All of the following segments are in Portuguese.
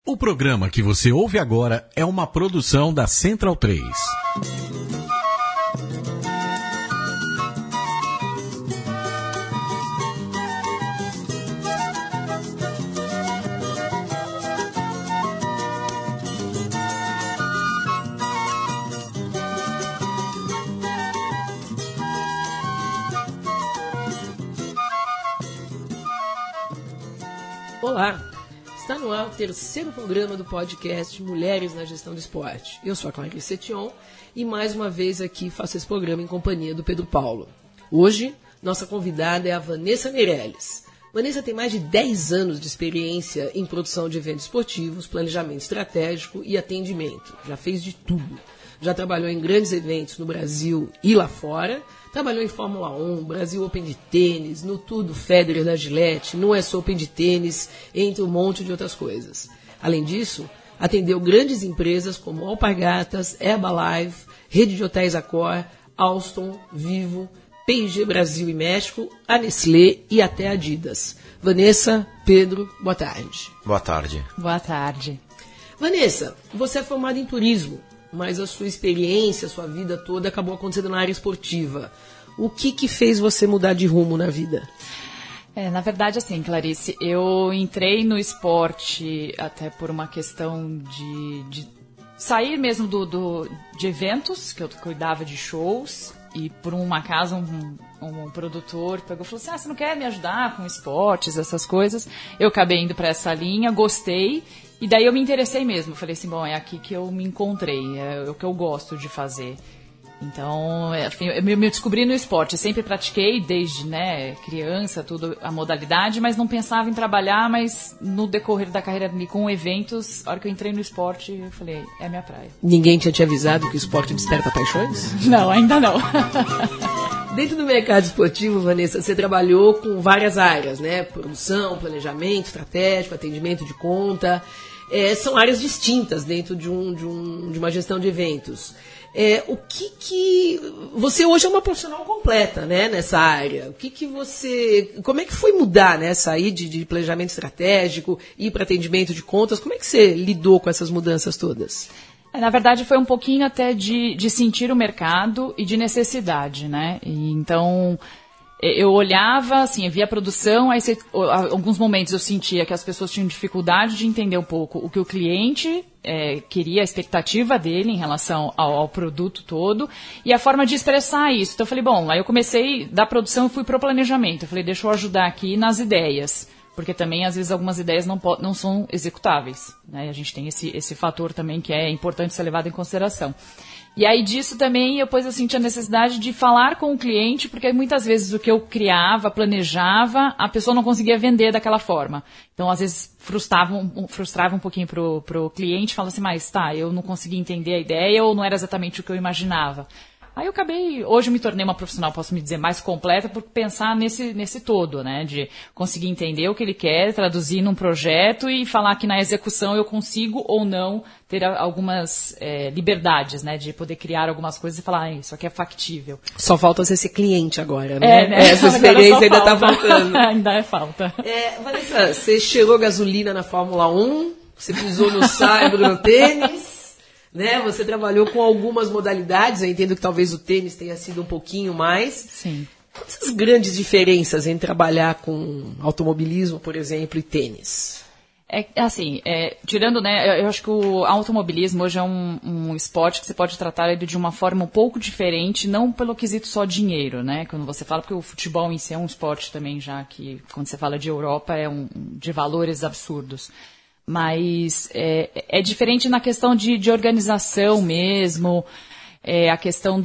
O programa que você ouve agora é uma produção da Central 3. Olá! Está no ar o terceiro programa do podcast Mulheres na Gestão do Esporte. Eu sou a Clarice Setion e mais uma vez aqui faço esse programa em companhia do Pedro Paulo. Hoje, nossa convidada é a Vanessa Meirelles. Vanessa tem mais de 10 anos de experiência em produção de eventos esportivos, planejamento estratégico e atendimento. Já fez de tudo. Já trabalhou em grandes eventos no Brasil e lá fora. Trabalhou em Fórmula 1, Brasil Open de tênis, no Tour do Federer da Gillette, no US Open de tênis, entre um monte de outras coisas. Além disso, atendeu grandes empresas como Alpargatas, Herbalife, Rede de Hotéis Accor, Alstom, Vivo, P&G Brasil e México, a Nestlé e até a Adidas. Vanessa, Pedro, boa tarde. Boa tarde. Boa tarde. Vanessa, você é formada em turismo, mas a sua experiência, a sua vida toda acabou acontecendo na área esportiva. O que fez você mudar de rumo na vida? Na verdade, assim, Clarice, eu entrei no esporte até por uma questão de sair mesmo de eventos, que eu cuidava de shows, e por um acaso um produtor pegou e falou assim, você não quer me ajudar com esportes, essas coisas? Eu acabei indo para essa linha, gostei, e daí eu me interessei mesmo. Eu falei assim, bom, é aqui que eu me encontrei, é o que eu gosto de fazer. Então, eu me descobri no esporte. Eu sempre pratiquei desde criança, tudo, a modalidade, mas não pensava em trabalhar, mas no decorrer da carreira com eventos, a hora que eu entrei no esporte, eu falei, é minha praia. Ninguém tinha te avisado que o esporte desperta paixões? Não, ainda não. Dentro do mercado esportivo, Vanessa, você trabalhou com várias áreas, né? Produção, planejamento estratégico, atendimento de conta. São áreas distintas dentro de uma gestão de eventos. O que você hoje é uma profissional completa, né, nessa área? Como é que foi mudar, né, sair de planejamento estratégico, ir para atendimento de contas? Como é que você lidou com essas mudanças todas? Na verdade, foi um pouquinho até de sentir o mercado e de necessidade, né? E então, eu olhava, assim, eu via a produção, aí alguns momentos eu sentia que as pessoas tinham dificuldade de entender um pouco o que o cliente queria, a expectativa dele em relação ao produto todo e a forma de expressar isso. Então eu falei, bom, aí eu comecei da produção e fui para o planejamento. Eu falei, deixa eu ajudar aqui nas ideias, porque também às vezes algumas ideias não são executáveis, né? A gente tem esse fator também que é importante ser levado em consideração. E aí disso também, depois eu senti a necessidade de falar com o cliente, porque muitas vezes o que eu criava, planejava, a pessoa não conseguia vender daquela forma. Então, às vezes, frustrava um pouquinho pro cliente, falava assim, mas eu não consegui entender a ideia ou não era exatamente o que eu imaginava. Aí hoje eu me tornei uma profissional, posso me dizer, mais completa por pensar nesse todo, né? De conseguir entender o que ele quer, traduzir num projeto e falar que na execução eu consigo ou não ter algumas liberdades, né? De poder criar algumas coisas e falar, isso aqui é factível. Só falta você ser cliente agora, né? Essa experiência ainda está faltando. Ainda é falta. Vanessa, você cheirou gasolina na Fórmula 1, você pisou no saibro no tênis, né? Você trabalhou com algumas modalidades, eu entendo que talvez o tênis tenha sido um pouquinho mais. Sim. Quais as grandes diferenças em trabalhar com automobilismo, por exemplo, e tênis? Tirando, né, eu acho que o automobilismo hoje é um esporte que você pode tratar ele de uma forma um pouco diferente, não pelo quesito só dinheiro, né? Quando você fala, porque o futebol em si é um esporte também já que, quando você fala de Europa, é de valores absurdos. Mas é diferente na questão de organização mesmo, a questão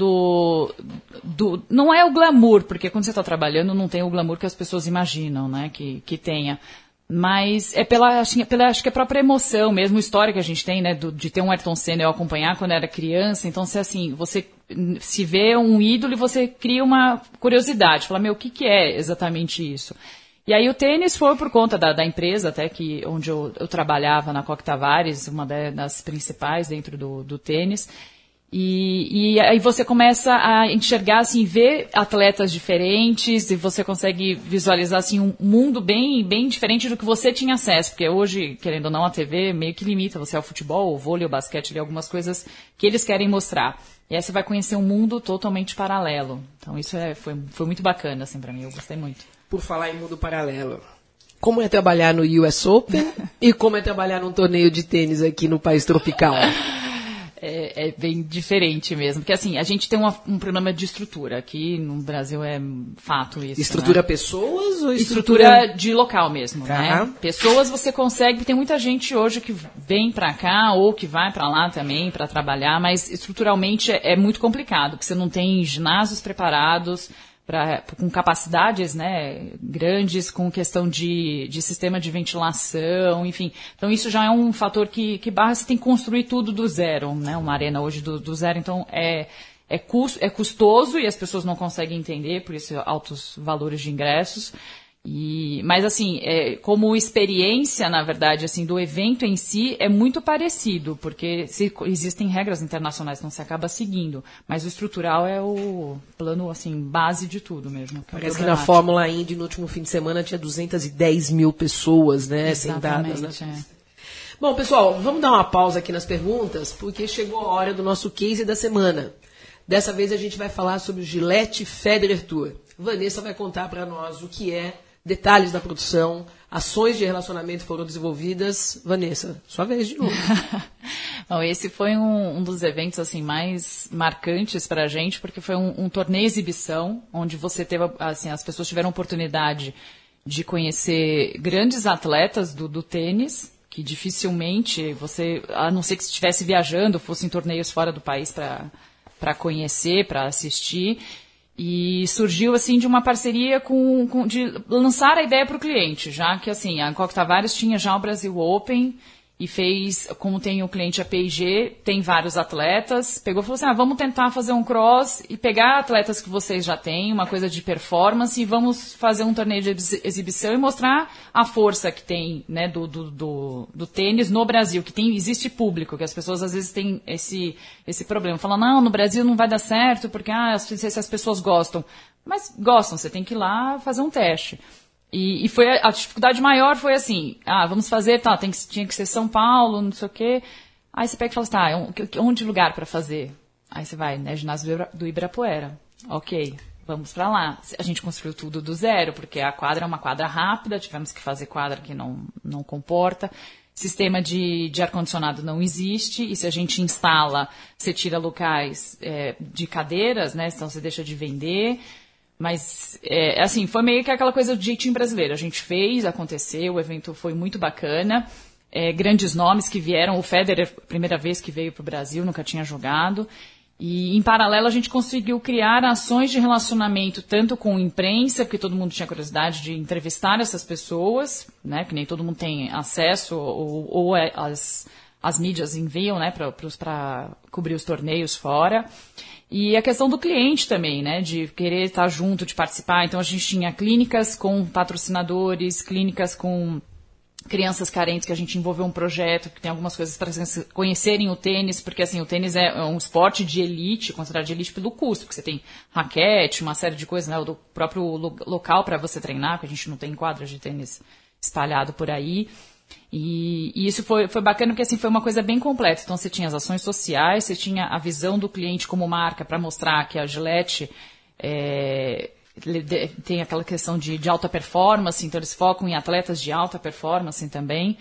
não é o glamour, porque quando você está trabalhando não tem o glamour que as pessoas imaginam, né, que tenha. Mas acho que a própria emoção mesmo, a história que a gente tem, né, de ter um Ayrton Senna eu acompanhar quando era criança, então você se vê um ídolo e você cria uma curiosidade, fala, o que é exatamente isso? E aí o tênis foi por conta da empresa, até que onde eu trabalhava na Coque Tavares, uma das principais dentro do tênis. E aí você começa a enxergar, assim, ver atletas diferentes e você consegue visualizar, assim, um mundo bem, bem diferente do que você tinha acesso. Porque hoje, querendo ou não, a TV meio que limita você ao futebol, o vôlei, o basquete, ali, algumas coisas que eles querem mostrar. E aí você vai conhecer um mundo totalmente paralelo. Então isso foi muito bacana, assim, pra mim. Eu gostei muito. Por falar em mundo paralelo, como é trabalhar no US Open e como é trabalhar num torneio de tênis aqui no país tropical? É bem diferente mesmo, porque assim, a gente tem um problema de estrutura, aqui no Brasil é fato isso. Estrutura né? Pessoas ou estrutura de local mesmo, tá. né? Pessoas você consegue, tem muita gente hoje que vem pra cá ou que vai pra lá também pra trabalhar, mas estruturalmente é muito complicado, porque você não tem ginásios preparados, com capacidades, né, grandes, com questão de sistema de ventilação, enfim. Então isso já é um fator que barra, você tem que construir tudo do zero, né, uma arena hoje do zero, então é custoso e as pessoas não conseguem entender, por isso altos valores de ingressos. Mas assim, como experiência, na verdade, assim, do evento em si é muito parecido, porque existem regras internacionais que não se acaba seguindo, mas o estrutural é o plano, assim, base de tudo mesmo. Parece que na Fórmula Indy, no último fim de semana, tinha 210 mil pessoas, né, sentadas, né? Bom, pessoal, vamos dar uma pausa aqui nas perguntas, porque chegou a hora do nosso case da semana. Dessa vez a gente vai falar sobre o Gillette Federer Tour. Vanessa vai contar para nós o que é, detalhes da produção, ações de relacionamento foram desenvolvidas. Vanessa, sua vez de novo. Bom, esse foi um dos eventos assim mais marcantes para a gente, porque foi um torneio exibição, onde você teve, assim, as pessoas tiveram oportunidade de conhecer grandes atletas do tênis, que dificilmente você, a não ser que estivesse viajando, fossem torneios fora do país para conhecer, para assistir. E surgiu, assim, de uma parceria de lançar a ideia para o cliente, já que, assim, a Coque Tavares tinha já o Brasil Open e fez, como tem o cliente a P&G, tem vários atletas, pegou e falou assim, vamos tentar fazer um cross e pegar atletas que vocês já têm, uma coisa de performance, e vamos fazer um torneio de exibição e mostrar a força que tem, né, do tênis no Brasil, que existe público, que as pessoas às vezes têm esse problema. Falam, não, no Brasil não vai dar certo, porque se as pessoas gostam. Mas gostam, você tem que ir lá fazer um teste. E foi a dificuldade maior foi assim, vamos fazer, tinha que ser São Paulo, não sei o quê. Aí você pega e fala assim, onde lugar para fazer? Aí você vai, né, ginásio do Ibirapuera. Ok, vamos para lá. A gente construiu tudo do zero, porque a quadra é uma quadra rápida, tivemos que fazer quadra que não comporta. Sistema de ar-condicionado não existe, e se a gente instala, você tira locais de cadeiras, né, então você deixa de vender. Mas, assim, foi meio que aquela coisa do jeitinho brasileiro. A gente fez, aconteceu, o evento foi muito bacana. Grandes nomes que vieram. O Federer, primeira vez que veio para o Brasil, nunca tinha jogado. E, em paralelo, a gente conseguiu criar ações de relacionamento, tanto com imprensa, porque todo mundo tinha curiosidade de entrevistar essas pessoas, né, que nem todo mundo tem acesso, ou as mídias enviam, né, para cobrir os torneios fora. E a questão do cliente também, né, de querer estar junto, de participar. Então, a gente tinha clínicas com patrocinadores, clínicas com crianças carentes, que a gente envolveu um projeto, que tem algumas coisas para conhecerem o tênis, porque, assim, o tênis é um esporte de elite, considerado de elite pelo custo, porque você tem raquete, uma série de coisas, né, do próprio local para você treinar, porque a gente não tem quadras de tênis espalhado por aí. E isso foi bacana, porque assim, foi uma coisa bem completa. Então você tinha as ações sociais, você tinha a visão do cliente como marca para mostrar que a Gillette tem aquela questão de alta performance, então eles focam em atletas de alta performance também.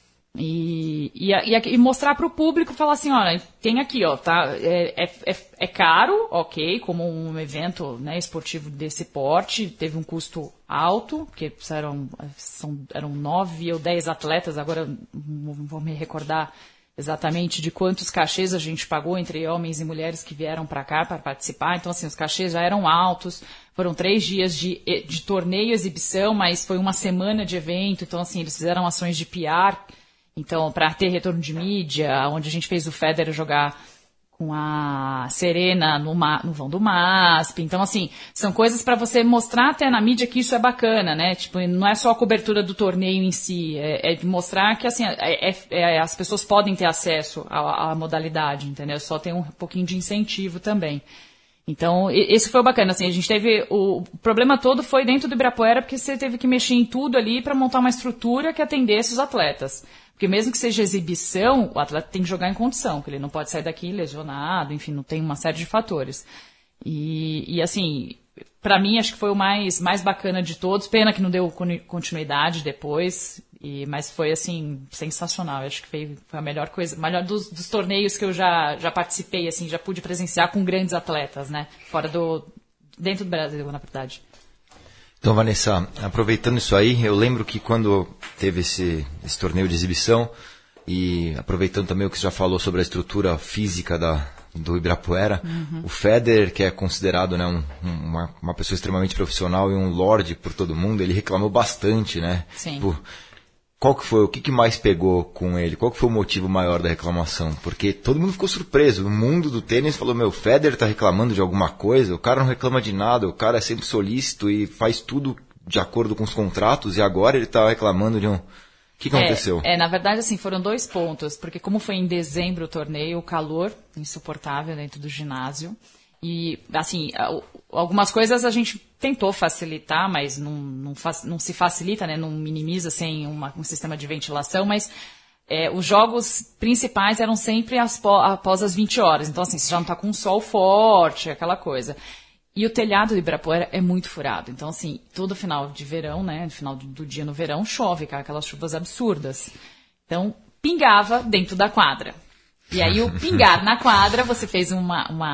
E mostrar para o público, falar assim, olha, tem aqui, ó, tá, é caro, ok, como um evento, né, esportivo desse porte, teve um custo alto, porque eram 9 ou 10 atletas, agora não vou me recordar exatamente de quantos cachês a gente pagou entre homens e mulheres que vieram para cá para participar, então assim, os cachês já eram altos, foram 3 dias de torneio e exibição, mas foi uma semana de evento, então assim, eles fizeram ações de PR. Então, para ter retorno de mídia, onde a gente fez o Federer jogar a Serena no vão do MASP. Então, assim, são coisas para você mostrar até na mídia que isso é bacana, né? Tipo, não é só a cobertura do torneio em si, é de mostrar que, assim, as pessoas podem ter acesso à modalidade, entendeu? Só tem um pouquinho de incentivo também. Então, esse foi o bacana, assim, a gente teve, o problema todo foi dentro do Ibirapuera, porque você teve que mexer em tudo ali para montar uma estrutura que atendesse os atletas. Porque mesmo que seja exibição, o atleta tem que jogar em condição, porque ele não pode sair daqui lesionado, enfim, não tem uma série de fatores. E assim, para mim, acho que foi o mais bacana de todos. Pena que não deu continuidade depois, mas foi, assim, sensacional. Acho que foi a melhor coisa, melhor dos torneios que eu já participei, assim, já pude presenciar com grandes atletas, né? Dentro do Brasil, na verdade. Então, Vanessa, aproveitando isso aí, eu lembro que quando teve esse torneio de exibição, e aproveitando também o que você já falou sobre a estrutura física do Ibirapuera, o Federer, que é considerado, né, uma pessoa extremamente profissional e um lorde por todo mundo, ele reclamou bastante, né? Sim. Qual que foi, o que mais pegou com ele? Qual que foi o motivo maior da reclamação? Porque todo mundo ficou surpreso. O mundo do tênis falou, o Federer tá reclamando de alguma coisa, o cara não reclama de nada, o cara é sempre solícito e faz tudo de acordo com os contratos, e agora ele tá reclamando de um... O que aconteceu? Na verdade, assim, foram 2 pontos, porque como foi em dezembro o torneio, o calor insuportável dentro do ginásio, e, assim, algumas coisas a gente tentou facilitar, mas não se facilita, né? Não minimiza sem um sistema de ventilação, mas os jogos principais eram sempre após as 20 horas. Então, assim, você já não está com um sol forte, aquela coisa. E o telhado do Ibirapuera é muito furado. Então, assim, todo final de verão, né? No final do dia no verão, chove, cara, aquelas chuvas absurdas. Então, pingava dentro da quadra. E aí, o pingar na quadra, você fez um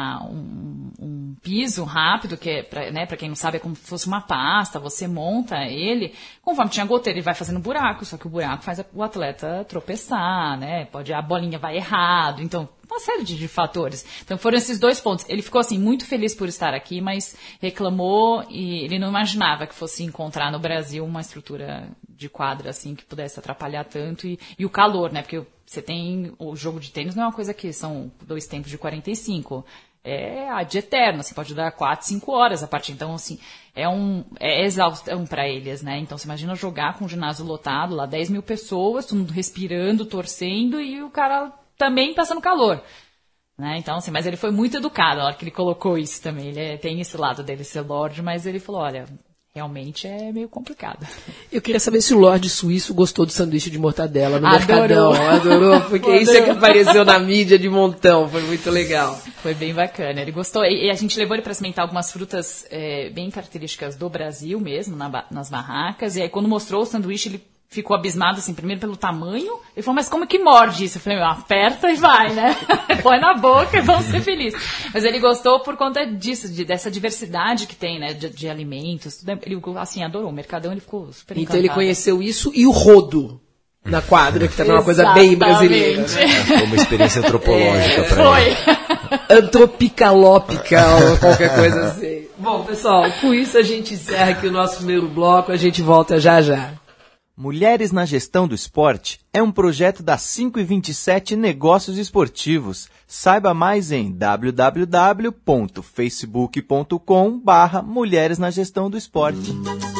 piso rápido, que é, para quem não sabe, é como se fosse uma pasta, você monta ele, conforme tinha goteira, ele vai fazendo buraco, só que o buraco faz o atleta tropeçar, né? A bolinha vai errado, então, uma série de fatores. Então, foram esses 2 pontos. Ele ficou, assim, muito feliz por estar aqui, mas reclamou e ele não imaginava que fosse encontrar no Brasil uma estrutura de quadra, assim, que pudesse atrapalhar tanto, e o calor, né? Porque você tem, o jogo de tênis não é uma coisa que são 2 tempos de 45, é ad eterno, assim, pode durar 4, 5 horas a partida. Então, assim, é exaustão para eles, né? Então, você imagina jogar com um ginásio lotado, lá 10 mil pessoas, todo mundo respirando, torcendo, e o cara também passando calor, né? Então, assim, mas ele foi muito educado na hora que ele colocou isso também. Ele tem esse lado dele ser lorde, mas ele falou, olha, realmente é meio complicado. Eu queria saber se o Lorde Suíço gostou do sanduíche de mortadela no Mercadão. Adorou, porque isso é que apareceu na mídia de montão, foi muito legal. Foi bem bacana, ele gostou. E a gente levou ele para experimentar algumas frutas bem características do Brasil mesmo, nas barracas. E aí quando mostrou o sanduíche, ele ficou abismado, assim, primeiro pelo tamanho. Ele falou, mas como que morde isso? Eu falei, aperta e vai, né? Põe na boca e vamos ser felizes. Mas ele gostou por conta disso, dessa diversidade que tem, né? De alimentos. Tudo. Ele, assim, adorou. O Mercadão, ele ficou super encantado. Então ele conheceu isso e o rodo na quadra, que também é uma coisa bem brasileira. Foi uma experiência antropológica para ele. Foi. Antropicalópica ou qualquer coisa assim. Bom, pessoal, com isso a gente encerra aqui o nosso primeiro bloco. A gente volta já já. Mulheres na Gestão do Esporte é um projeto da 527 Negócios Esportivos. Saiba mais em www.facebook.com/Mulheres na Gestão do Esporte.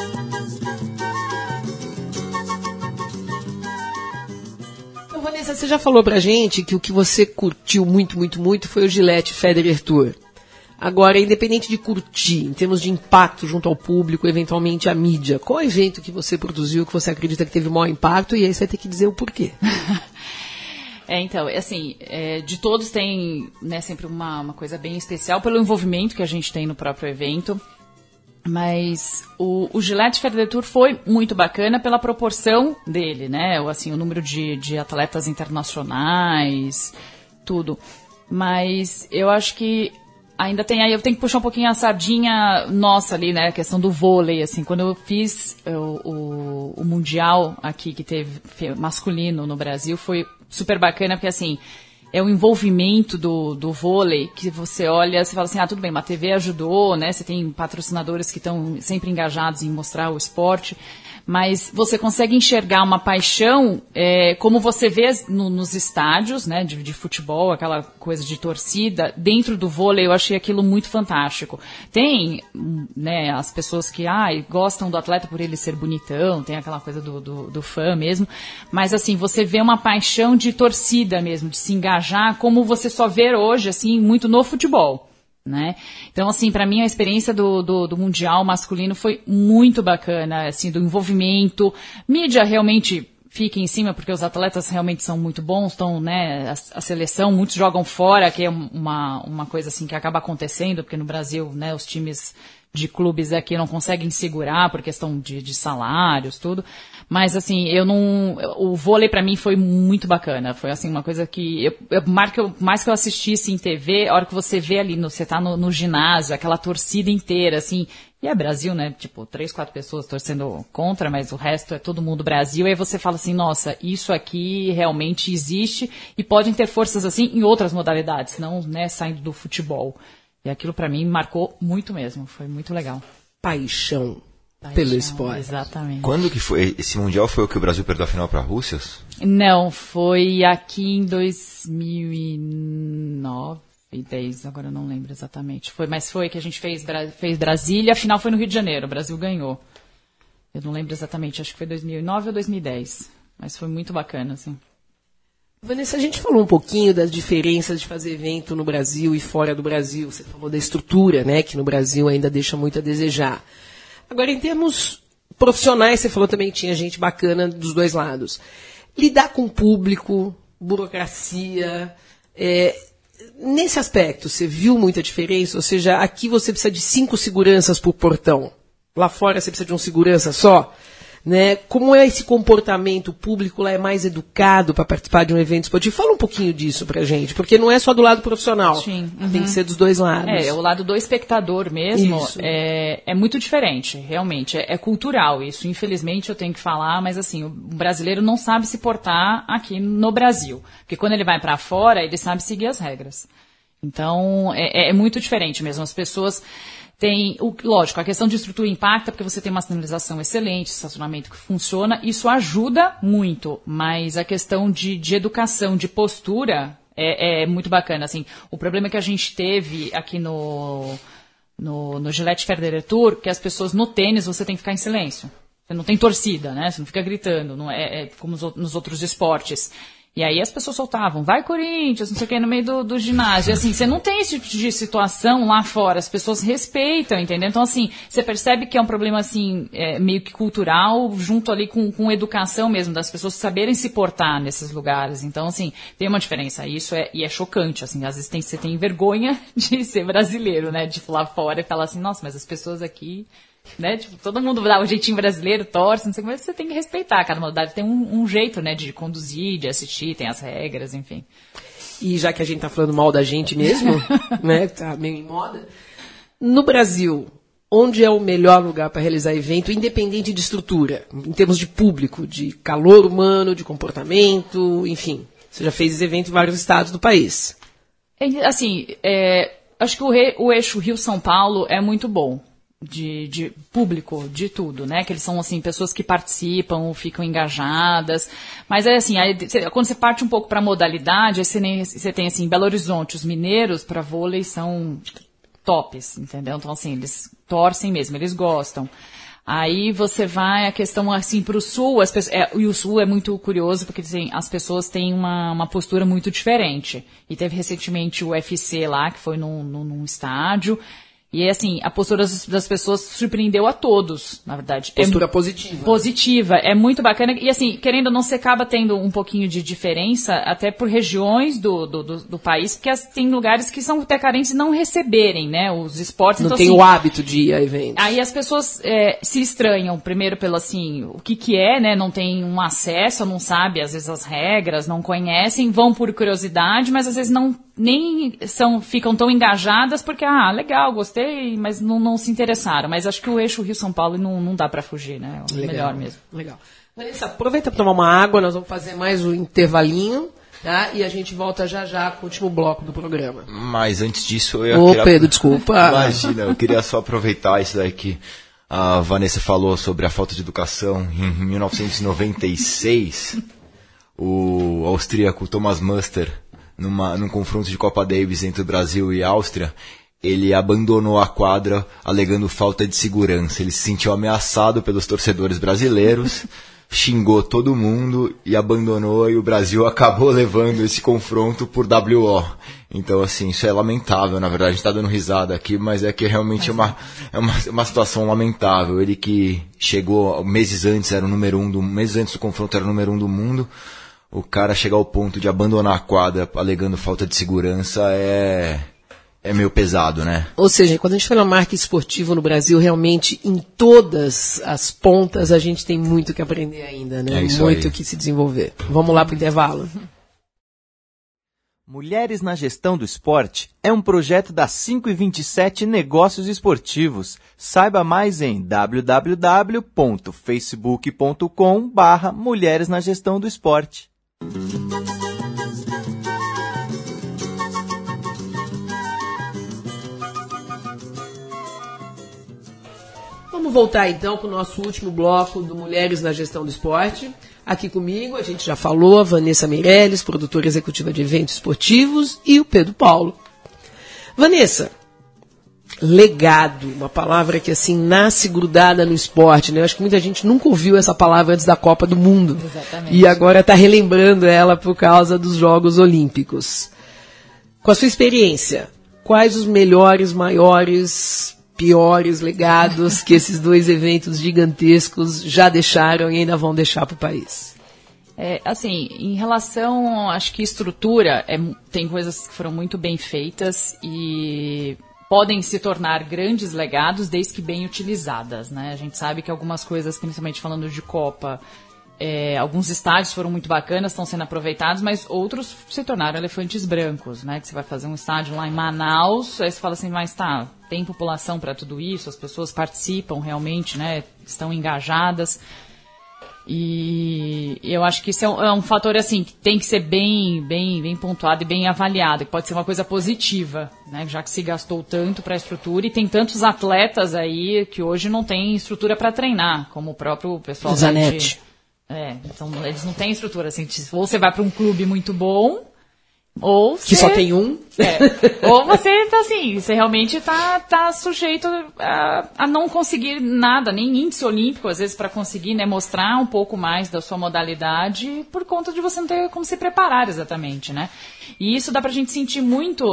Então, Vanessa, você já falou pra gente que o que você curtiu muito, muito, muito foi o Gillette Federer Tour. Agora, independente de curtir, em termos de impacto junto ao público, eventualmente a mídia, qual evento que você produziu que você acredita que teve o maior impacto? E aí você vai ter que dizer o porquê. Então, assim, de todos tem, né, sempre uma coisa bem especial pelo envolvimento que a gente tem no próprio evento. Mas o Gillette Federer Tour foi muito bacana pela proporção dele, né? Assim, o número de atletas internacionais, tudo. Mas eu acho que ainda tem aí, eu tenho que puxar um pouquinho a sardinha nossa ali, né, a questão do vôlei, assim, quando eu fiz o Mundial aqui, que teve masculino no Brasil, foi super bacana, porque assim, é o envolvimento do vôlei, que você olha, você fala assim, tudo bem, mas a TV ajudou, né? Você tem patrocinadores que estão sempre engajados em mostrar o esporte, mas você consegue enxergar uma paixão, como você vê nos estádios, né, de futebol, aquela coisa de torcida, dentro do vôlei eu achei aquilo muito fantástico. Tem, né, as pessoas que gostam do atleta por ele ser bonitão, tem aquela coisa do fã mesmo, mas assim, você vê uma paixão de torcida mesmo, de se engajar, como você só vê hoje, assim, muito no futebol. Né? Então, assim, para mim a experiência do Mundial masculino foi muito bacana, assim, do envolvimento, mídia realmente fica em cima, porque os atletas realmente são muito bons, estão, né, a seleção, muitos jogam fora, que é uma coisa assim que acaba acontecendo, porque no Brasil, né, os times de clubes aqui não conseguem segurar por questão de salários, tudo. Mas, assim, o vôlei pra mim foi muito bacana. Foi, assim, uma coisa que mais que eu assistisse em TV, a hora que você vê ali, você tá no ginásio, aquela torcida inteira, assim, e é Brasil, né? Tipo, 3, 4 pessoas torcendo contra, mas o resto é todo mundo Brasil. E aí você fala assim, nossa, isso aqui realmente existe e podem ter forças, assim, em outras modalidades, não, né, saindo do futebol. E aquilo pra mim marcou muito mesmo, foi muito legal. Paixão pelo esporte. Exatamente. Quando que foi? Esse Mundial foi o que o Brasil perdeu a final para a Rússia? Não, foi aqui em 2009, 2010, agora eu não lembro exatamente. Mas foi que a gente fez Brasília, a final foi no Rio de Janeiro, o Brasil ganhou. Eu não lembro exatamente, acho que foi 2009 ou 2010, mas foi muito bacana, assim. Vanessa, a gente falou um pouquinho das diferenças de fazer evento no Brasil e fora do Brasil. Você falou da estrutura, né, que no Brasil ainda deixa muito a desejar. Agora, em termos profissionais, você falou também que tinha gente bacana dos dois lados. Lidar com o público, burocracia, nesse aspecto, você viu muita diferença? Ou seja, aqui você precisa de 5 seguranças por portão. Lá fora você precisa de um segurança só. Né? Como é esse comportamento? O público lá é mais educado para participar de um evento esportivo? Fala um pouquinho disso pra gente, porque não é só do lado profissional. Sim. Tem que ser dos dois lados. O lado do espectador mesmo Isso. É muito diferente, realmente. É cultural isso, infelizmente eu tenho que falar, mas assim, o brasileiro não sabe se portar aqui no Brasil. Porque quando ele vai para fora, ele sabe seguir as regras. Então, é muito diferente mesmo. As pessoas... lógico, a questão de estrutura impacta, porque você tem uma sinalização excelente, estacionamento que funciona, isso ajuda muito, mas a questão de educação, de postura, é muito bacana. Assim, o problema que a gente teve aqui no Gillette Federer Tour, que as pessoas no tênis você tem que ficar em silêncio. Você não tem torcida, né? Você não fica gritando, não é como nos outros esportes. E aí as pessoas soltavam, vai Corinthians, não sei o que, no meio do ginásio. E assim, você não tem esse tipo de situação lá fora, as pessoas respeitam, entendeu? Então, assim, você percebe que é um problema, assim, meio que cultural, junto ali com educação mesmo, das pessoas saberem se portar nesses lugares. Então, assim, tem uma diferença. Isso e é chocante, assim, às vezes você tem vergonha de ser brasileiro, né? De ir lá fora e falar assim, nossa, mas as pessoas aqui... Né? Tipo, todo mundo dá o jeitinho brasileiro, torce, não sei como, mas você tem que respeitar. Cada modalidade tem um jeito, né, de conduzir, de assistir, tem as regras, enfim. E já que a gente tá falando mal da gente mesmo, né, tá meio em moda, no Brasil, onde é o melhor lugar para realizar evento, independente de estrutura, em termos de público, de calor humano, de comportamento, enfim. Você já fez evento em vários estados do país. Assim, acho que o eixo Rio-São Paulo é muito bom. De público, de tudo, né? Que eles são, assim, pessoas que participam, ficam engajadas. Mas é assim, quando você parte um pouco para a modalidade, você tem, assim, Belo Horizonte, os mineiros para vôlei são tops, entendeu? Então, assim, eles torcem mesmo, eles gostam. Aí você vai, a questão, assim, para o Sul, e o Sul é muito curioso, porque assim, as pessoas têm uma postura muito diferente. E teve recentemente o UFC lá, que foi num estádio. E, assim, a postura das pessoas surpreendeu a todos, na verdade. Postura positiva. Positiva, é muito bacana. E, assim, querendo ou não, você acaba tendo um pouquinho de diferença, até por regiões do país, porque tem lugares que são até carentes de não receberem, né, os esportes. Não então, tem assim, o hábito de ir a eventos. Aí as pessoas se estranham, primeiro pelo, assim, o que é, né, não tem um acesso, não sabe, às vezes, as regras, não conhecem, vão por curiosidade, mas às vezes ficam tão engajadas porque, legal, gostei, mas não se interessaram. Mas acho que o eixo Rio-São Paulo não dá para fugir, né? É o melhor mesmo. Legal. Vanessa, aproveita para tomar uma água, nós vamos fazer mais um intervalinho. tá? E a gente volta já com o último bloco do programa. Mas antes disso, Pedro, desculpa. Imagina, eu queria só aproveitar isso daí que a Vanessa falou sobre a falta de educação. Em 1996, o austríaco Thomas Muster, num confronto de Copa Davis entre o Brasil e a Áustria, ele abandonou a quadra alegando falta de segurança. Ele se sentiu ameaçado pelos torcedores brasileiros, xingou todo mundo e abandonou, e o Brasil acabou levando esse confronto por WO. Então, assim, isso é lamentável. Na verdade, a gente está dando risada aqui, mas é que realmente é uma situação lamentável. Ele que chegou meses antes, era o número 1 meses antes do confronto, era o número 1 do mundo. O cara chegar ao ponto de abandonar a quadra alegando falta de segurança é meio pesado, né? Ou seja, quando a gente fala marca esportiva no Brasil, realmente em todas as pontas a gente tem muito que aprender ainda, né? Muito que se desenvolver. Vamos lá pro intervalo. Mulheres na Gestão do Esporte é um projeto da 527 Negócios Esportivos. Saiba mais em www.facebook.com/Mulheres na Gestão do Esporte. Vamos voltar então para o nosso último bloco do Mulheres na Gestão do Esporte. Aqui comigo, a gente já falou, a Vanessa Meirelles, produtora executiva de eventos esportivos, e o Pedro Paulo. Vanessa, legado, uma palavra que assim nasce grudada no esporte, né? Eu acho que muita gente nunca ouviu essa palavra antes da Copa do Mundo. Exatamente. E agora está relembrando ela por causa dos Jogos Olímpicos. Com a sua experiência, quais os melhores, maiores, piores legados que esses dois eventos gigantescos já deixaram e ainda vão deixar para o país? Assim, em relação, acho que estrutura, tem coisas que foram muito bem feitas e podem se tornar grandes legados desde que bem utilizadas, né? A gente sabe que algumas coisas, principalmente falando de Copa, alguns estádios foram muito bacanas, estão sendo aproveitados, mas outros se tornaram elefantes brancos, né? Que você vai fazer um estádio lá em Manaus, aí você fala assim, mas tá, tem população para tudo isso, as pessoas participam realmente, né? Estão engajadas. E eu acho que isso é um fator assim que tem que ser bem pontuado e bem avaliado, que pode ser uma coisa positiva, né? Já que se gastou tanto para a estrutura e tem tantos atletas aí que hoje não tem estrutura para treinar, como o próprio pessoal Zanetti. Então eles não têm estrutura assim, ou você vai para um clube muito bom, ou que só tem um. Ou você tá assim, você realmente tá sujeito a não conseguir nada, nem índice olímpico, às vezes, para conseguir, né, mostrar um pouco mais da sua modalidade por conta de você não ter como se preparar exatamente, né? E isso dá pra gente sentir muito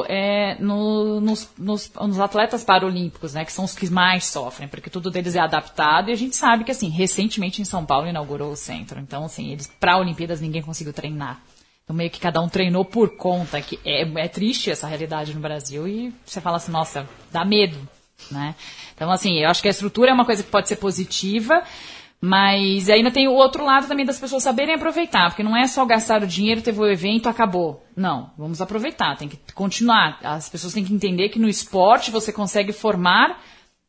nos atletas paralímpicos, né, que são os que mais sofrem, porque tudo deles é adaptado e a gente sabe que, assim, recentemente em São Paulo inaugurou o centro, então, assim, eles pra Olimpíadas ninguém conseguiu treinar. Então, meio que cada um treinou por conta, que é triste essa realidade no Brasil, e você fala assim, nossa, dá medo, né? Então, assim, eu acho que a estrutura é uma coisa que pode ser positiva, mas ainda tem o outro lado também das pessoas saberem aproveitar, porque não é só gastar o dinheiro, teve o evento, acabou. Não, vamos aproveitar, tem que continuar. As pessoas têm que entender que no esporte você consegue formar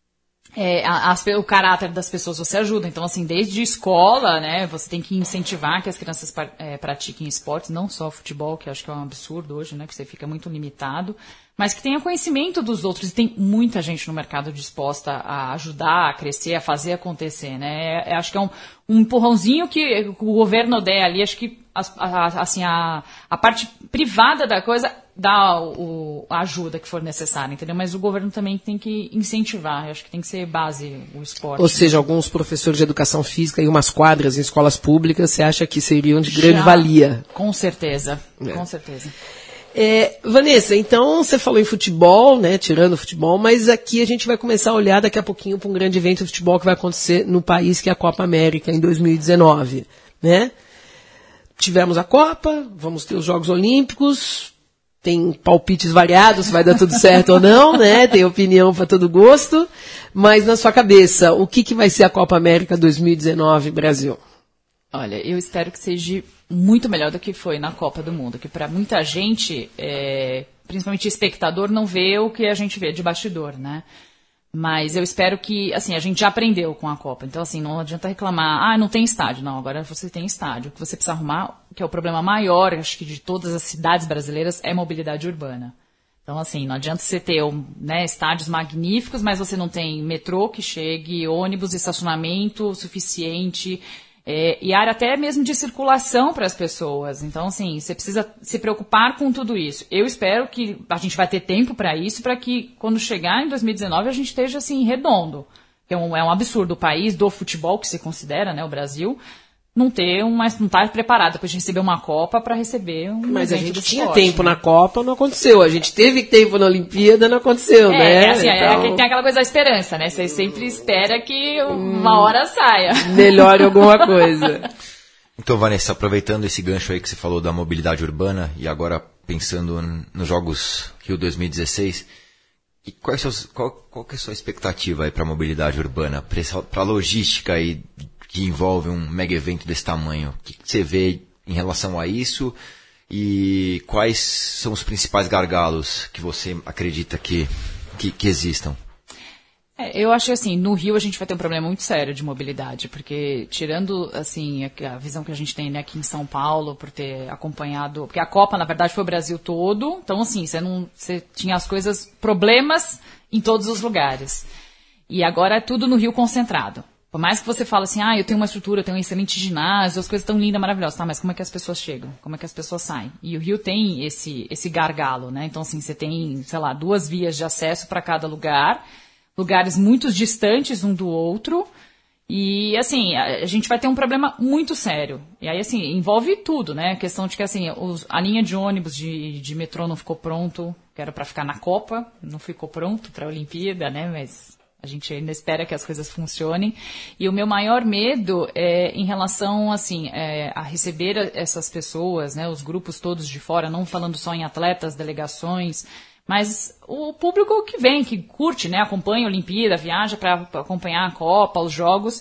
o caráter das pessoas, você ajuda. Então, assim, desde escola, né, você tem que incentivar que as crianças pratiquem esportes, não só futebol, que eu acho que é um absurdo hoje, né, que você fica muito limitado, mas que tenha conhecimento dos outros. E tem muita gente no mercado disposta a ajudar, a crescer, a fazer acontecer, né. Acho que é um empurrãozinho que o governo der ali, acho que a parte privada da coisa dá a ajuda que for necessária, entendeu? Mas o governo também tem que incentivar, eu acho que tem que ser base o esporte. Ou seja, alguns professores de educação física e umas quadras em escolas públicas, você acha que seriam de grande valia? Com certeza, com certeza. Vanessa, então você falou em futebol, né, tirando o futebol, mas aqui a gente vai começar a olhar daqui a pouquinho para um grande evento de futebol que vai acontecer no país, que é a Copa América, em 2019, né? Tivemos a Copa, vamos ter os Jogos Olímpicos, tem palpites variados, se vai dar tudo certo ou não, né? Tem opinião para todo gosto, mas na sua cabeça, o que vai ser a Copa América 2019 Brasil? Olha, eu espero que seja muito melhor do que foi na Copa do Mundo, que para muita gente, principalmente espectador, não vê o que a gente vê de bastidor, né? Mas eu espero que, assim, a gente já aprendeu com a Copa. Então, assim, não adianta reclamar, não tem estádio. Não, agora você tem estádio. O que você precisa arrumar, que é o problema maior, acho que de todas as cidades brasileiras, é mobilidade urbana. Então, assim, não adianta você ter estádios magníficos, mas você não tem metrô que chegue, ônibus, estacionamento suficiente, e área até mesmo de circulação para as pessoas. Então, assim, você precisa se preocupar com tudo isso. Eu espero que a gente vai ter tempo para isso, para que quando chegar em 2019 a gente esteja, assim, redondo. É um absurdo o país do futebol, que se considera, né, o Brasil, não estar preparado depois de receber uma Copa para receber um Mas a evento gente do tinha esporte, tempo né? na Copa, não aconteceu. A gente teve tempo na Olimpíada, não aconteceu, né? Assim, Então, tem aquela coisa da esperança, né? Você sempre espera que uma hora saia. melhore alguma coisa. Então, Vanessa, aproveitando esse gancho aí que você falou da mobilidade urbana e agora pensando nos Jogos Rio 2016, qual que é a sua expectativa aí para a mobilidade urbana, para a logística aí que envolve um mega evento desse tamanho? O que você vê em relação a isso e quais são os principais gargalos que você acredita que existam? Eu acho que, assim, no Rio a gente vai ter um problema muito sério de mobilidade, porque tirando, assim, a visão que a gente tem, né, aqui em São Paulo, por ter acompanhado, porque a Copa, na verdade, foi o Brasil todo, então, assim, você tinha as problemas em todos os lugares. E agora é tudo no Rio concentrado. Por mais que você fale assim, eu tenho uma estrutura, eu tenho um excelente ginásio, as coisas estão lindas, maravilhosas. Tá, mas como é que as pessoas chegam? Como é que as pessoas saem? E o Rio tem esse gargalo, né? Então, assim, você tem, sei lá, 2 vias de acesso para cada lugar, lugares muito distantes um do outro. E, assim, a gente vai ter um problema muito sério. E aí, assim, envolve tudo, né? A questão de que, assim, a linha de ônibus de metrô não ficou pronto, que era para ficar na Copa, não ficou pronto para a Olimpíada, né? Mas a gente ainda espera que as coisas funcionem. E o meu maior medo é em relação, assim, a receber essas pessoas, né, os grupos todos de fora, não falando só em atletas, delegações, mas o público que vem, que curte, né, acompanha a Olimpíada, viaja para acompanhar a Copa, os Jogos.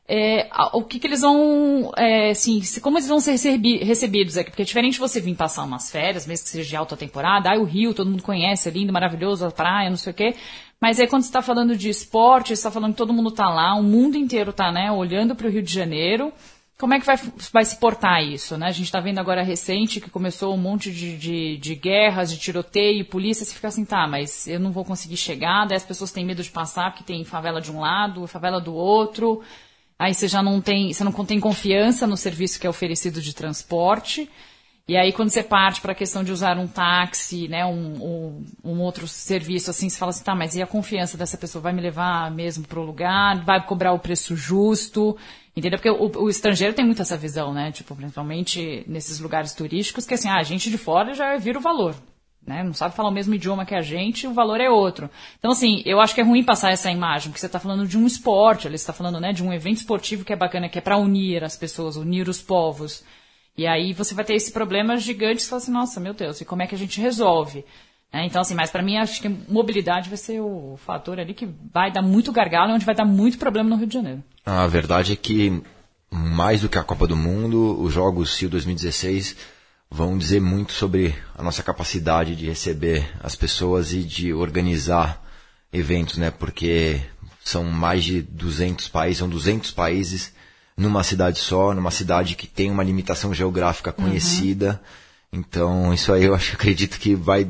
O que eles vão, assim, como eles vão ser recebidos aqui? Porque é diferente você vir passar umas férias, mesmo que seja de alta temporada, o Rio, todo mundo conhece, é lindo, maravilhoso, a praia, não sei o quê. Mas aí quando você está falando de esporte, você está falando que todo mundo está lá, o mundo inteiro está, né, olhando para o Rio de Janeiro. Como é que vai se portar isso, né? A gente está vendo agora recente que começou um monte de guerras, de tiroteio, polícia, você fica assim, tá, mas eu não vou conseguir chegar, daí as pessoas têm medo de passar porque tem favela de um lado, favela do outro. Aí você não tem confiança no serviço que é oferecido de transporte. E aí, quando você parte para a questão de usar um táxi, né, um outro serviço, assim, você fala assim, tá, mas e a confiança dessa pessoa? Vai me levar mesmo para o lugar? Vai cobrar o preço justo? Entendeu? Porque o estrangeiro tem muito essa visão, né? Tipo, principalmente nesses lugares turísticos, que assim, a gente de fora já vira o valor, né? Não sabe falar o mesmo idioma que a gente, o valor é outro. Então, assim, eu acho que é ruim passar essa imagem, porque você está falando de um esporte, você está falando, né, de um evento esportivo que é bacana, que é para unir as pessoas, unir os povos. E aí você vai ter esse problema gigante, você fala assim, nossa, meu Deus, e como é que a gente resolve? Então, assim, mas para mim, acho que mobilidade vai ser o fator ali que vai dar muito gargalo e onde vai dar muito problema no Rio de Janeiro. A verdade é que, mais do que a Copa do Mundo, os Jogos Rio 2016 vão dizer muito sobre a nossa capacidade de receber as pessoas e de organizar eventos, né? Porque são mais de 200 países, são 200 países numa cidade só, numa cidade que tem uma limitação geográfica conhecida. Então, isso aí eu acredito que vai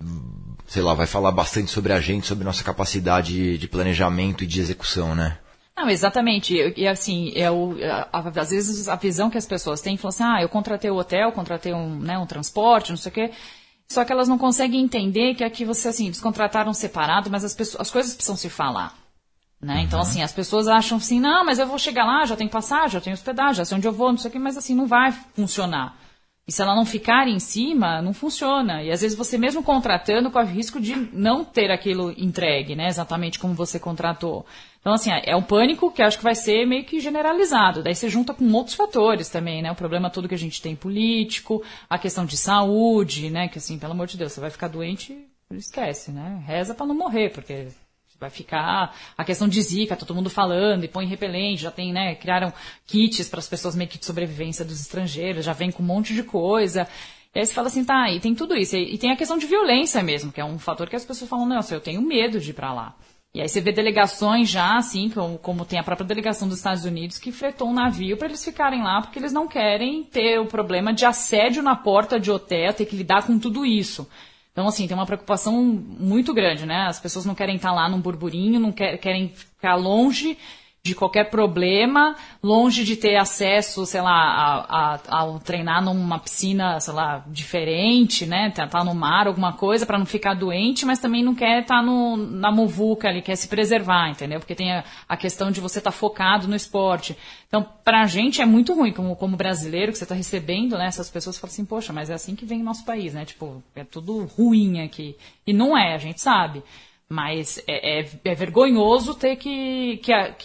falar bastante sobre a gente, sobre nossa capacidade de planejamento e de execução, né? Não, exatamente. E assim, às vezes a visão que as pessoas têm, falam assim, eu contratei o hotel, contratei um transporte, não sei o quê. Só que elas não conseguem entender que aqui você, assim, eles contrataram separado, mas as coisas precisam se falar. Né? Então, assim, as pessoas acham assim, não, mas eu vou chegar lá, já tenho passagem, já tenho hospedagem, já sei onde eu vou, não sei o quê, mas assim, não vai funcionar. E se ela não ficar em cima, não funciona. E às vezes você mesmo contratando corre o risco de não ter aquilo entregue, né? Exatamente como você contratou. Então, assim, é um pânico que acho que vai ser meio que generalizado. Daí você junta com outros fatores também, né? O problema todo que a gente tem político, a questão de saúde, né? Que assim, pelo amor de Deus, você vai ficar doente, esquece, né? Reza pra não morrer, porque vai ficar a questão de zika, tá todo mundo falando, e põe repelente, já tem, né, criaram kits para as pessoas meio que de sobrevivência dos estrangeiros, já vem com um monte de coisa. E aí você fala assim, tá, e tem tudo isso. E tem a questão de violência mesmo, que é um fator que as pessoas falam, nossa, eu tenho medo de ir para lá. E aí você vê delegações já, assim, como tem a própria delegação dos Estados Unidos, que fretou um navio para eles ficarem lá, porque eles não querem ter o problema de assédio na porta de hotel, ter que lidar com tudo isso. Então, assim, tem uma preocupação muito grande, né? As pessoas não querem estar lá num burburinho, não querem ficar longe de qualquer problema, longe de ter acesso, sei lá, a treinar numa piscina, sei lá, diferente, né? Tá no mar, alguma coisa, para não ficar doente, mas também não quer estar na muvuca ali, quer se preservar, entendeu? Porque tem a questão de você estar focado no esporte. Então, pra gente é muito ruim, como brasileiro, que você tá recebendo, né? Essas pessoas falam assim, poxa, mas é assim que vem o nosso país, né? Tipo, é tudo ruim aqui. E não é, a gente sabe. Mas é vergonhoso ter que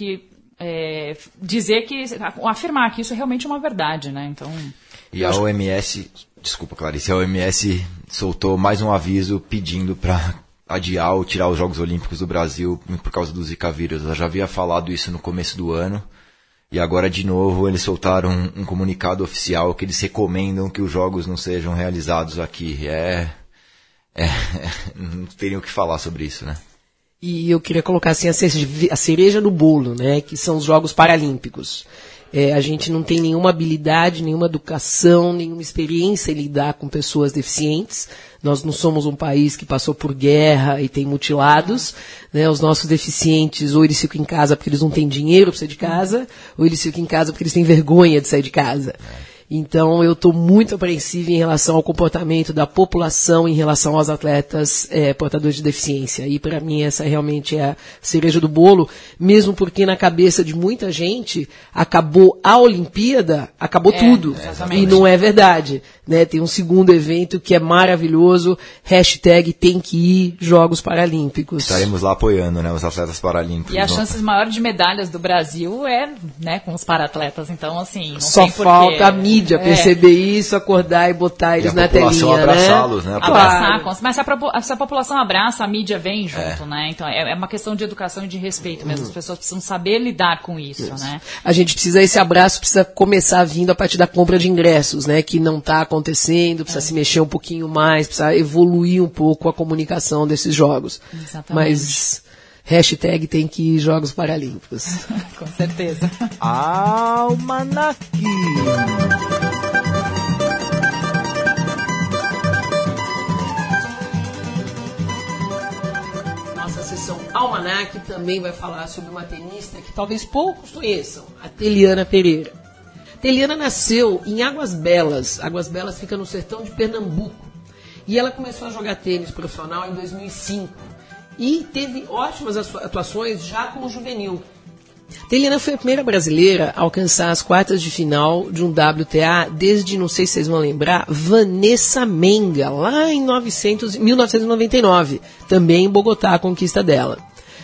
dizer afirmar que isso é realmente uma verdade, né? Então. E a OMS, desculpa, Clarice, a OMS soltou mais um aviso pedindo para adiar ou tirar os Jogos Olímpicos do Brasil por causa do Zika vírus. Ela já havia falado isso no começo do ano. E agora, de novo, eles soltaram um comunicado oficial que eles recomendam que os jogos não sejam realizados aqui. Não teriam o que falar sobre isso, né? E eu queria colocar assim a cereja no bolo, né, que são os Jogos Paralímpicos. A gente não tem nenhuma habilidade, nenhuma educação, nenhuma experiência em lidar com pessoas deficientes. Nós não somos um país que passou por guerra e tem mutilados, né? Os nossos deficientes, ou eles ficam em casa porque eles não têm dinheiro para sair de casa, ou eles ficam em casa porque eles têm vergonha de sair de casa. Então, eu estou muito apreensivo em relação ao comportamento da população em relação aos atletas portadores de deficiência. E, para mim, essa realmente é a cereja do bolo, mesmo porque na cabeça de muita gente, acabou a Olimpíada, acabou tudo. Exatamente. E não é verdade. Né? Tem um segundo evento que é maravilhoso, #tem que ir Jogos Paralímpicos. Estaremos lá apoiando, né, os atletas paralímpicos. E as chances maiores de medalhas do Brasil né, com os paratletas. Então, assim, não só tem porquê. falta a mídia perceber isso, acordar e botar eles na telinha, abraçá-los, né? Abraçar, mas se a população abraça, a mídia vem junto, né? Então é uma questão de educação e de respeito mesmo. As pessoas precisam saber lidar com isso, né? A gente precisa, esse abraço precisa começar vindo a partir da compra de ingressos, né? Que não está acontecendo, precisa se mexer um pouquinho mais, precisa evoluir um pouco a comunicação desses jogos. Exatamente. Mas #tem que ir Jogos Paralímpicos. Com certeza. Almanac. Nossa sessão Almanac também vai falar sobre uma tenista que talvez poucos conheçam, a Teliana Pereira. Teliana nasceu em Águas Belas. Águas Belas fica no sertão de Pernambuco. E ela começou a jogar tênis profissional em 2005. E teve ótimas atuações já como juvenil. Teliana foi a primeira brasileira a alcançar as quartas de final de um WTA desde, não sei se vocês vão lembrar, Vanessa Menga, lá em 1999, também em Bogotá, a conquista dela.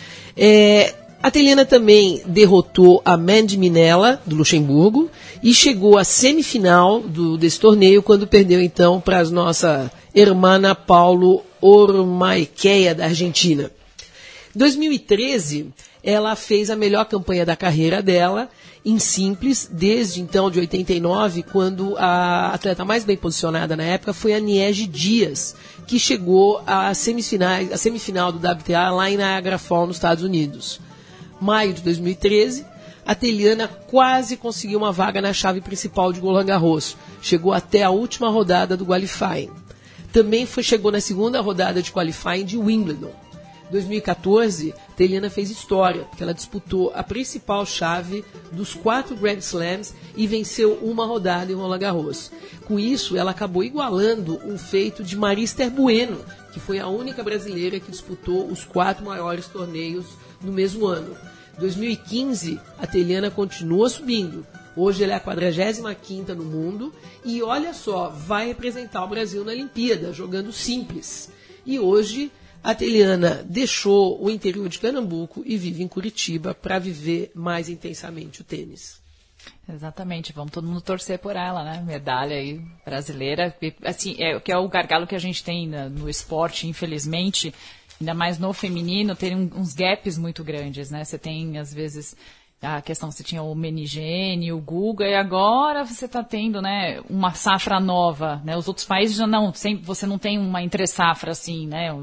A Teliana também derrotou a Mandy Minella, do Luxemburgo, e chegou à semifinal desse torneio, quando perdeu então para a nossa irmã Paulo Ormaiqueia, da Argentina. Em 2013, ela fez a melhor campanha da carreira dela em simples, desde então, de 89, quando a atleta mais bem posicionada na época foi a Niege Dias, que chegou à semifinal do WTA lá em Niagara Falls, nos Estados Unidos. Maio de 2013, a Teliana quase conseguiu uma vaga na chave principal de Roland Garros. Chegou até a última rodada do qualifying. Também chegou na segunda rodada de qualifying de Wimbledon. Em 2014, Teliana fez história, porque ela disputou a principal chave dos 4 Grand Slams e venceu uma rodada em Roland Garros. Com isso, ela acabou igualando um feito de Marister Bueno, que foi a única brasileira que disputou os 4 maiores torneios no mesmo ano. Em 2015, a Teliana continua subindo. Hoje ela é a 45ª no mundo e, olha só, vai representar o Brasil na Olimpíada, jogando simples. E hoje a Teliana deixou o interior de Pernambuco e vive em Curitiba para viver mais intensamente o tênis. Exatamente, vamos todo mundo torcer por ela, né? Medalha aí brasileira. Assim, que é o gargalo que a gente tem no esporte, infelizmente, ainda mais no feminino, tem uns gaps muito grandes, né? Você tem, às vezes, a questão, você tinha o Menigene, o Guga, e agora você está tendo, né, uma safra nova, né? Os outros países já não, você não tem uma entre-safra assim, né?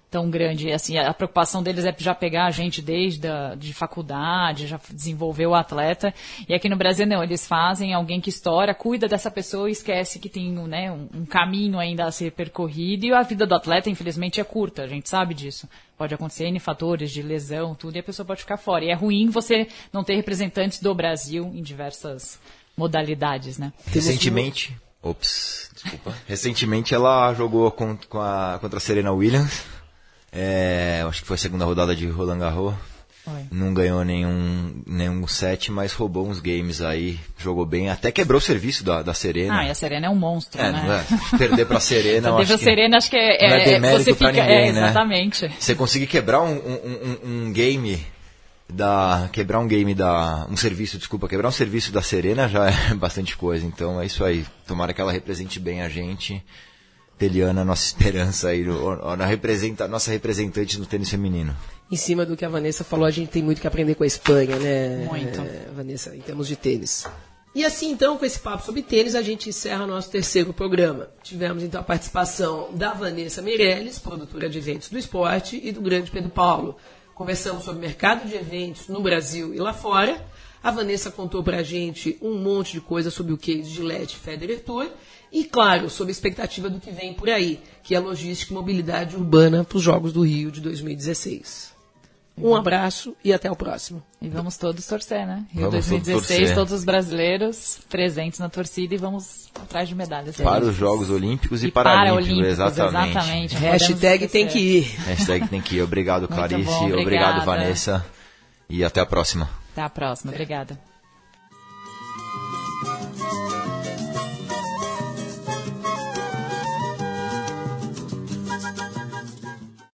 tão grande. Assim, a preocupação deles é já pegar a gente desde de faculdade, já desenvolver o atleta. E aqui no Brasil não, eles fazem alguém que estoura, cuida dessa pessoa e esquece que tem, né, um caminho ainda a ser percorrido. E a vida do atleta, infelizmente, é curta, a gente sabe disso. Pode acontecer N fatores de lesão, tudo, e a pessoa pode ficar fora. E é ruim você não ter representantes do Brasil em diversas modalidades, né? Recentemente ela jogou contra a Serena Williams. Acho que foi a segunda rodada de Roland Garros. Não ganhou nenhum set, mas roubou uns games aí, jogou bem, até quebrou o serviço da Serena. E a Serena é um monstro, né? Perder pra Serena, eu acho que Serena, acho que não é demérito você pra fica, ninguém, né? Exatamente. Você conseguir quebrar um serviço da Serena já é bastante coisa, então é isso aí. Tomara que ela represente bem a gente. Eliana, nossa esperança aí, nossa representante no tênis feminino. Em cima do que a Vanessa falou, a gente tem muito que aprender com a Espanha, né? Muito. Vanessa, em termos de tênis. E assim, então, com esse papo sobre tênis, a gente encerra nosso terceiro programa. Tivemos, então, a participação da Vanessa Meirelles, produtora de eventos do esporte, e do grande Pedro Paulo. Conversamos sobre mercado de eventos no Brasil e lá fora. A Vanessa contou pra gente um monte de coisa sobre o case Gillette Federer Tour. E, claro, sobre a expectativa do que vem por aí, que é a logística e mobilidade urbana para os Jogos do Rio de 2016. Um abraço e até o próximo. E vamos todos torcer, né? Rio Vamos 2016, todos os brasileiros presentes na torcida e vamos atrás de medalhas. Para os Jogos Olímpicos e Paralímpicos, exatamente. Hashtag tem que ir. Hashtag tem que ir. Obrigado, Clarice. Bom, obrigado, Vanessa. E até a próxima. Até a próxima. Obrigada.